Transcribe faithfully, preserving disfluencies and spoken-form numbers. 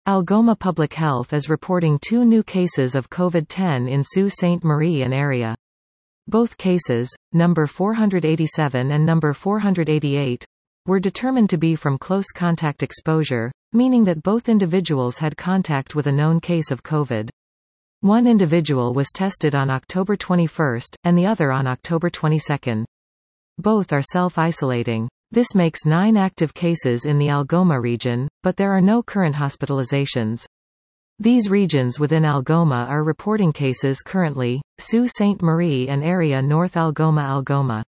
Algoma Public Health is reporting two new cases of COVID ten in Sault Ste. Marie and area. Both cases, number four hundred eighty-seven and number four hundred eighty-eight, were determined to be from close contact exposure, meaning that both individuals had contact with a known case of COVID. One individual was tested on October twenty-first, and the other on October twenty-second. Both are self-isolating. This makes nine active cases in the Algoma region, but there are no current hospitalizations. These regions within Algoma are reporting cases currently: Sault Ste. Marie and area North Algoma Algoma.